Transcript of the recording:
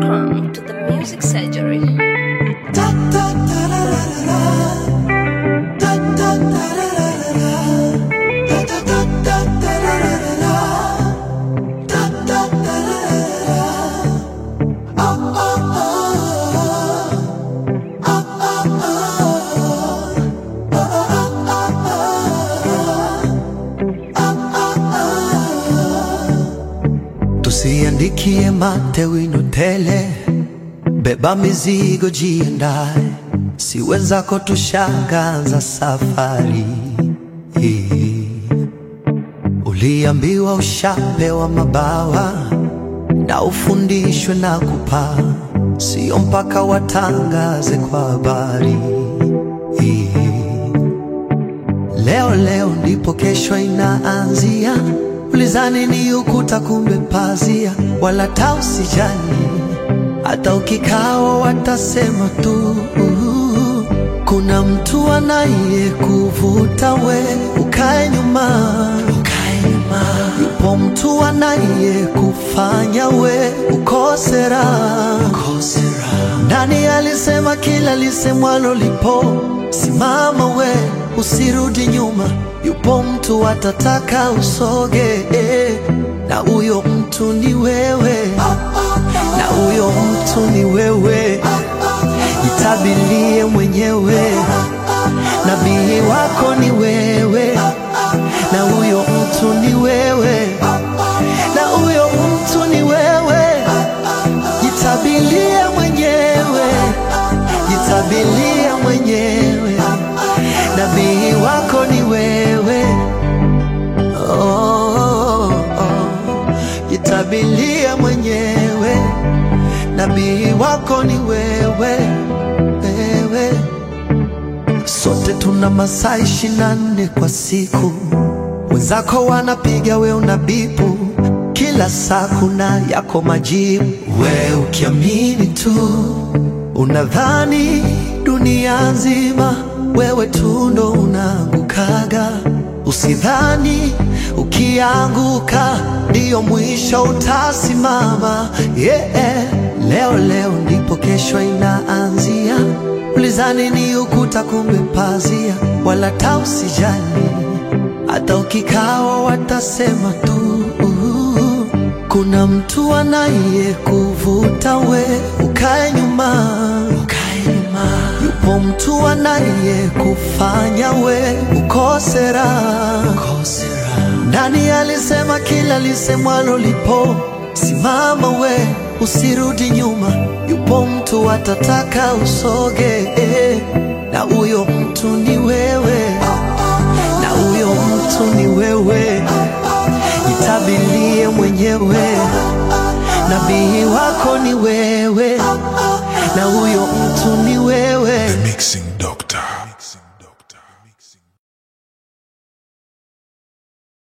Welcome to the Music Surgery. Tusiandikie mate wino tele, beba mizigo jiandae, si wenzako tushangaza safari hii. Uliambiwa ushapewa mabawa na ufundishwe na kupaa, sio mpaka watangaze kwa habari hii. Leo ndipo kesho inaanzia, ulizani ni ukuta kumbe pazia, wala tausijali hata ukikao watasema tu. Kuna mtu anaye kuvuta we ukae nyuma, yupo mtu anaye kufanya we ukose raha. Nani alisema kila lisemwalo lipo? Simama we usirudi nyuma, yupo mtu atataka usoge, na uyo mtu ni wewe, na uyo mtu ni wewe. Jitabilie mwenyewe, nabii wako ni wewe, na uyo mtu ni wewe, na uyo mtu ni wewe. Jitabilie mwenyewe, jitabilie mwenyewe, nabii wako ni wewe. Jitabilie mwenyewe, nabii wako ni wewe. Sote tuna masaa 24 kwa siku, wenzako wanapiga we unabipu, kila saa kuna yako majibu. We ukiamini tu unadhani dunia nzima wewe tu ndo unaangukaga. Usidhani ukianguka ndiyo mwisho utasimama. Leo ndipo kesho inaanzia, ulizani ni ukuta kumbe pazia, wala tausijali hata ukikao watasema tu. Kuna mtu anaye kuvuta we ukae nyuma, yupo mtu anaye kufanya we ukose raha. Nani alisema kila lisemwalo lipo? Simama we usirudi nyuma, yupo mtu atataka usoge, na uyo mtu ni wewe, na uyo mtu ni wewe. Jitabilie mwenyewe, nabii wako ni wewe, na uyo mtu ni wewe. The Mixing Dog.